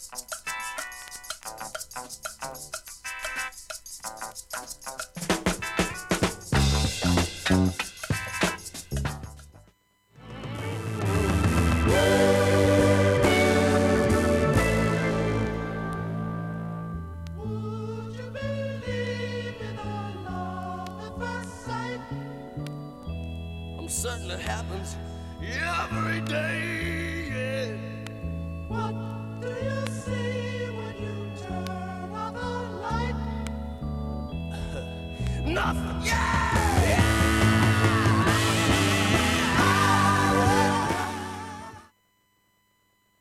Certain it happens every day. Yeah. What do you see when you turn on the light? Nothing. Yeah.